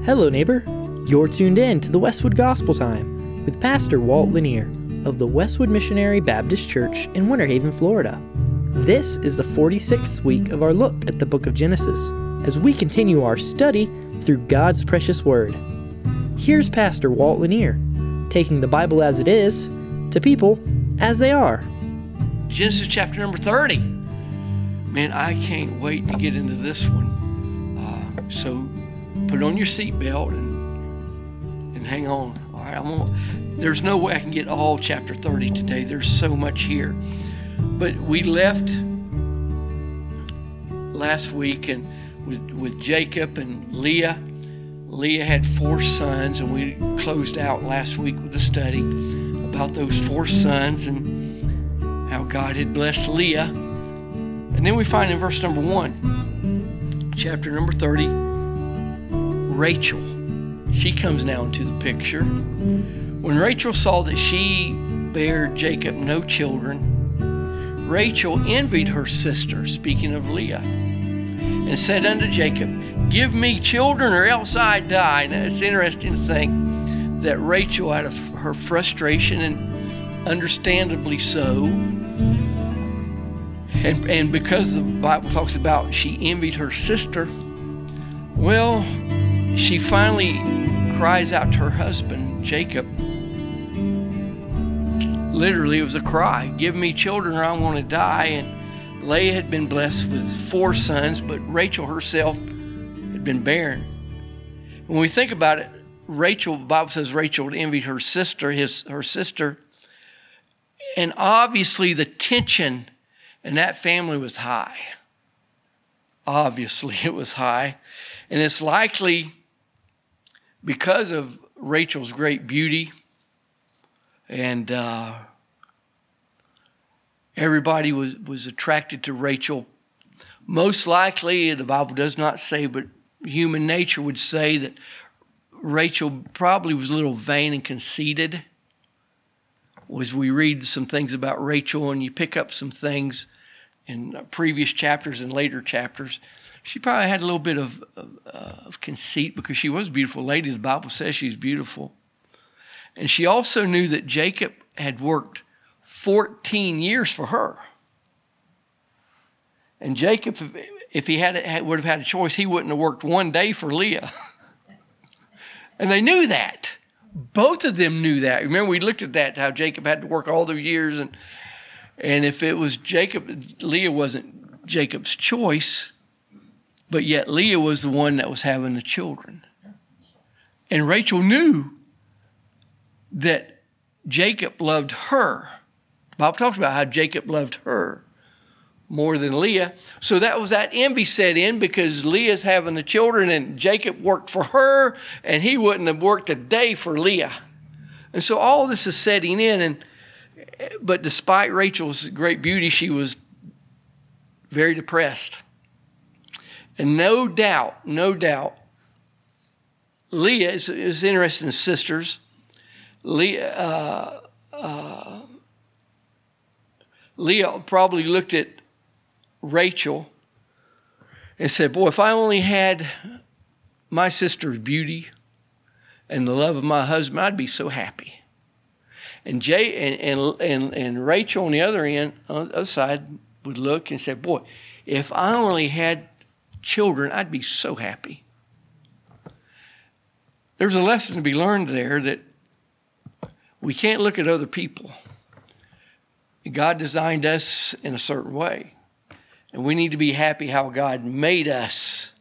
Hello, neighbor. You're tuned in to the Westwood Gospel Time with Pastor Walt Lanier of the Westwood Missionary Baptist Church in Winter Haven, Florida. This is the 46th week of our look at the book of Genesis as we continue our study through God's precious Word. Here's Pastor Walt Lanier, taking the Bible as it is to people as they are. Genesis chapter number 30. Man, I can't wait to get into this one. So put on your seatbelt and hang on. All right, there's no way I can get all chapter 30 today. There's so much here. But we left last week and with Jacob and Leah. Leah had 4 sons, and we closed out last week with a study about those 4 sons and how God had blessed Leah. And then we find in verse number 1, chapter number 30, Rachel. She comes now into the picture. When Rachel saw that she bare Jacob no children, Rachel envied her sister, speaking of Leah, and said unto Jacob, "Give me children or else I die." Now it's interesting to think that Rachel, out of her frustration, and understandably so, and because the Bible talks about she envied her sister, well, she finally cries out to her husband, Jacob. Literally, it was a cry. "Give me children or I'm going to die." And Leah had been blessed with 4 sons, but Rachel herself had been barren. When we think about it, Rachel, the Bible says Rachel envied her sister, her sister. And obviously the tension in that family was high. Obviously it was high. And it's likely because of Rachel's great beauty, and everybody was attracted to Rachel. Most likely, the Bible does not say, but human nature would say that Rachel probably was a little vain and conceited. As we read some things about Rachel and you pick up some things in previous chapters and later chapters, she probably had a little bit of conceit because she was a beautiful lady. The Bible says she's beautiful. And she also knew that Jacob had worked 14 years for her. And Jacob, if he would have had a choice, he wouldn't have worked one day for Leah. And they knew that. Both of them knew that. Remember, we looked at that, how Jacob had to work all those years. And if it was Jacob, Leah wasn't Jacob's choice. But yet Leah was the one that was having the children. And Rachel knew that Jacob loved her. The Bible talks about how Jacob loved her more than Leah. So that envy set in because Leah's having the children and Jacob worked for her and he wouldn't have worked a day for Leah. And so all this is setting in. But despite Rachel's great beauty, she was very depressed. And no doubt, Leah is interested in sisters. Leah probably looked at Rachel and said, "Boy, if I only had my sister's beauty and the love of my husband, I'd be so happy." And Rachel on the other side would look and say, "Boy, if I only had children, I'd be so happy." There's a lesson to be learned there that we can't look at other people. God designed us in a certain way, and we need to be happy how God made us.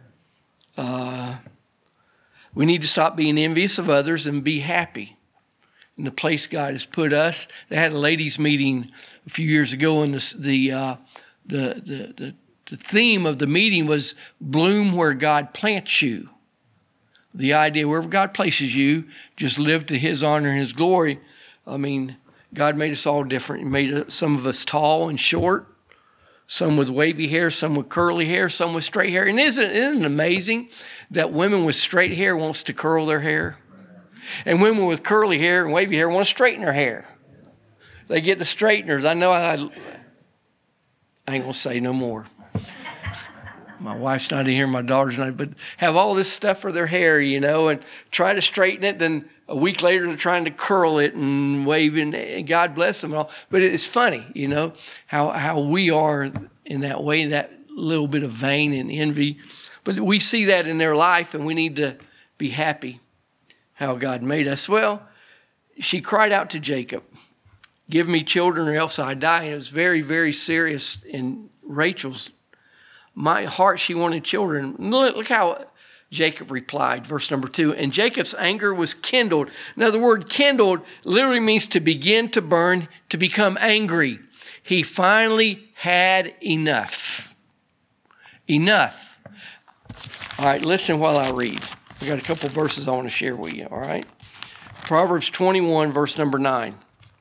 We need to stop being envious of others and be happy in the place God has put us. They had a ladies' meeting a few years ago, and the theme of the meeting was bloom where God plants you. The idea, wherever God places you, just live to His honor and His glory. I mean, God made us all different. He made some of us tall and short, some with wavy hair, some with curly hair, some with straight hair. And isn't it amazing that women with straight hair wants to curl their hair? And women with curly hair and wavy hair want to straighten their hair. They get the straighteners. I know I ain't going to say no more. my wife's not in here, my daughter's not, but have all this stuff for their hair, and try to straighten it. Then a week later, they're trying to curl it and waving, and God bless them all. But it's funny, how we are in that way, that little bit of vain and envy. But we see that in their life, and we need to be happy how God made us. Well, she cried out to Jacob, "Give me children or else I die." And it was very, very serious in Rachel's my heart. She wanted children. Look how Jacob replied, verse number 2. And Jacob's anger was kindled. Now, the word kindled literally means to begin to burn, to become angry. He finally had enough. Enough. All right, listen while I read. I got a couple verses I want to share with you, all right? Proverbs 21, verse number 9.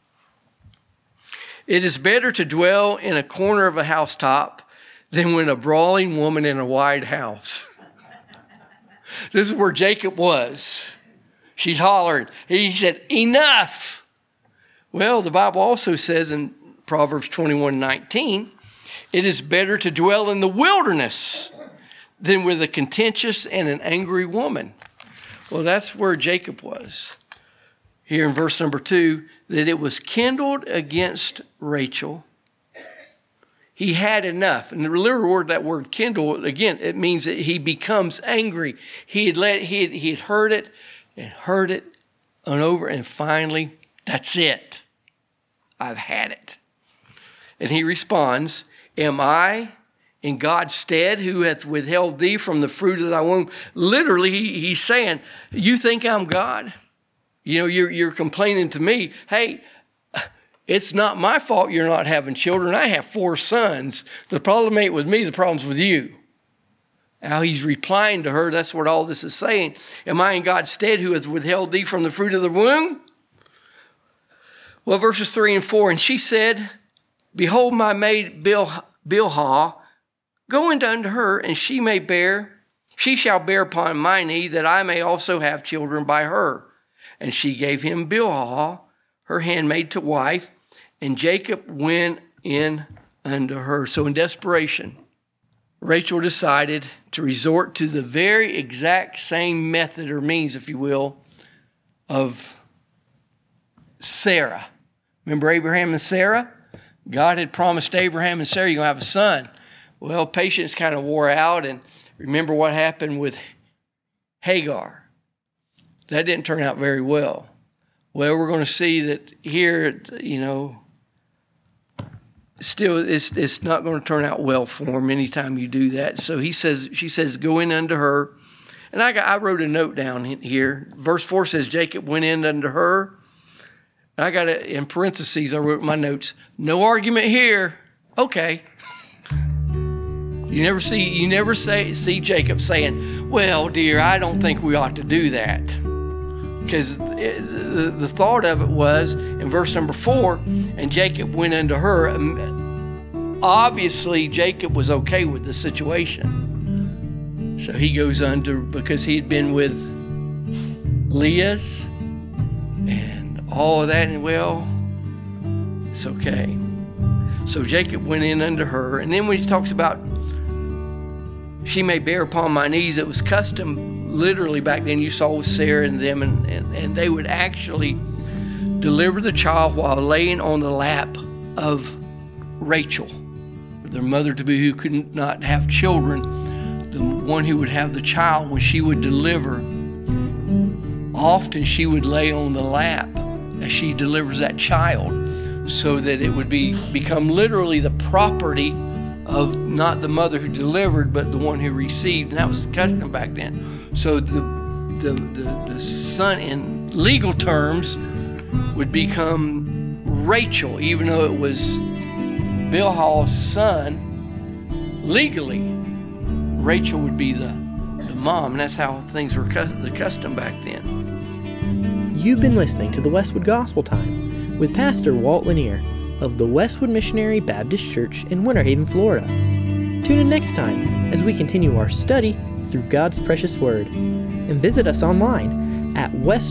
It is better to dwell in a corner of a housetop than when a brawling woman in a wide house. This is where Jacob was. She's hollering. He said, enough. Well, the Bible also says in Proverbs 21:19, it is better to dwell in the wilderness than with a contentious and an angry woman. Well, that's where Jacob was. Here in verse number 2, that it was kindled against Rachel. He had enough. And the literal word, that word kindle, again, it means that he becomes angry. He had heard it and over, and finally, that's it. I've had it. And he responds, am I in God's stead who hath withheld thee from the fruit of thy womb? Literally, he's saying, you think I'm God? You're complaining to me, hey, it's not my fault you're not having children. I have 4 sons. The problem ain't with me, the problem's with you. Now he's replying to her, that's what all this is saying. Am I in God's stead who has withheld thee from the fruit of the womb? Well, verses 3 and 4, and she said, behold my maid Bilhah, go in unto her, and she shall bear upon my knee, that I may also have children by her. And she gave him Bilhah, her handmaid, to wife, and Jacob went in unto her. So in desperation, Rachel decided to resort to the very exact same method or means, if you will, of Sarah. Remember Abraham and Sarah? God had promised Abraham and Sarah, you're going to have a son. Well, patience kind of wore out, and remember what happened with Hagar. That didn't turn out very well. Well, we're going to see that here, still it's not going to turn out well for him anytime you do that. So she says, go in unto her. And I wrote a note down here. Verse 4 says, Jacob went in unto her. And I got it in parentheses. I wrote my notes. No argument here. Okay. You never see Jacob saying, well, dear, I don't think we ought to do that. Because the thought of it was, in verse number 4, and Jacob went unto her. Obviously, Jacob was okay with the situation. So he goes unto, because he had been with Leah's and all of that, and well, it's okay. So Jacob went in unto her. And then when he talks about, she may bear upon my knees, it was custom. Literally back then you saw with Sarah and them, and they would actually deliver the child while laying on the lap of Rachel, their mother-to-be who could not have children. The one who would have the child, when she would deliver, often she would lay on the lap as she delivers that child, so that it would become literally the property of not the mother who delivered, but the one who received. And that was the custom back then. So the son, in legal terms, would become Rachel, even though it was Bilhah's son. Legally, Rachel would be the mom, and that's how things were the custom back then. You've been listening to the Westwood Gospel Time with Pastor Walt Lanier of the Westwood Missionary Baptist Church in Winter Haven, Florida. Tune in next time as we continue our study through God's precious Word. And visit us online at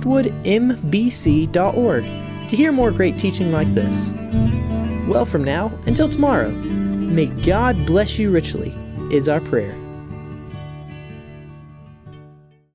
westwoodmbc.org to hear more great teaching like this. Well, from now until tomorrow, may God bless you richly, is our prayer.